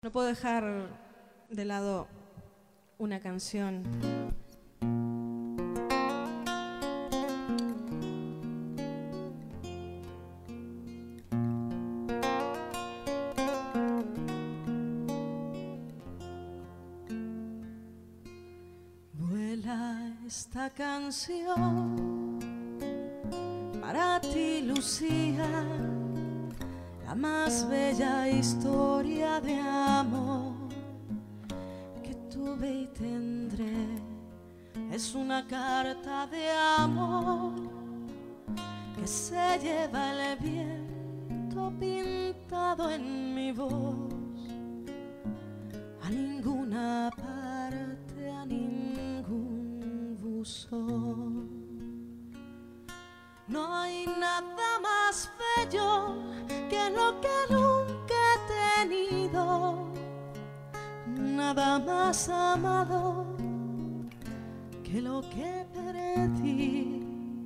No puedo dejar de lado una canción vuela esta canción para ti, Lucía, la más bella historia de amor que tuve y tendré. Es una carta de amor que se lleva el viento pintado en mi voz. A ninguna parte, a ningún buzón. No hay nada más bello que lo que nunca he tenido, nada más amado que lo que perdí.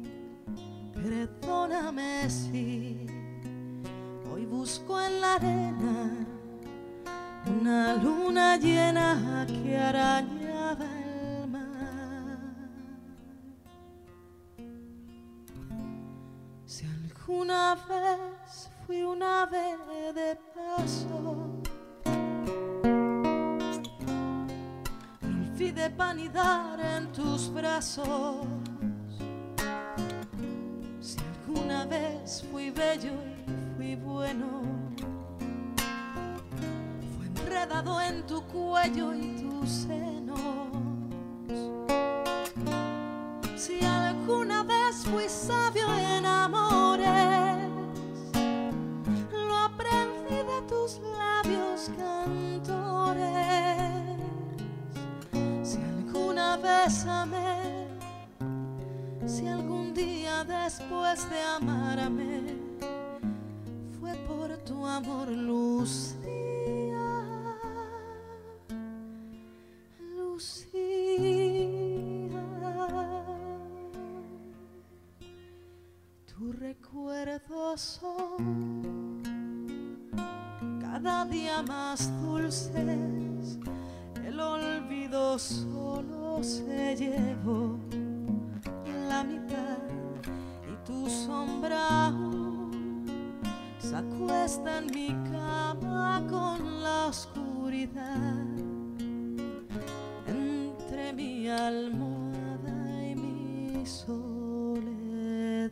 Perdóname si hoy busco en la arena una luna llena que arañaba el mar. Si alguna vez fui un ave de paso, olvidé panidar en tus brazos. Si alguna vez fui bello y fui bueno, fue enredado en tu cuello y tus senos. Si alguna vez fui sabio en amores, lo aprendí de tus labios cantores. Si alguna vez amé, si algún día después de amarme fue por tu amor, Lucía, Lucía. Tus recuerdos son cada día más dulces, el olvido solo se llevó la mitad y tu sombra aún se acuesta en mi cama con la oscuridad entre mi almohada y mi soledad.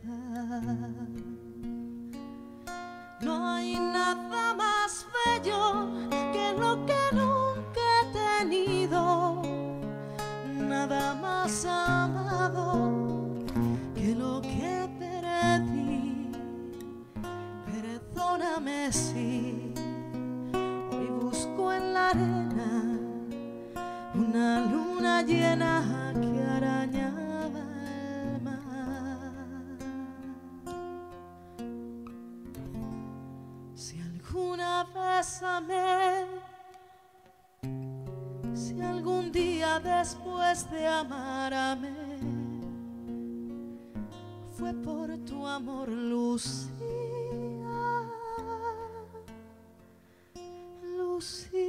No hay nada más bello que lo que nunca he tenido, nada más amado que lo que perdí. Perdóname si hoy busco en la arena una luna llena que arañaba el mar. Si alguna vez amé, si algún día después de amarme fue por tu amor, Lucía, Lucía.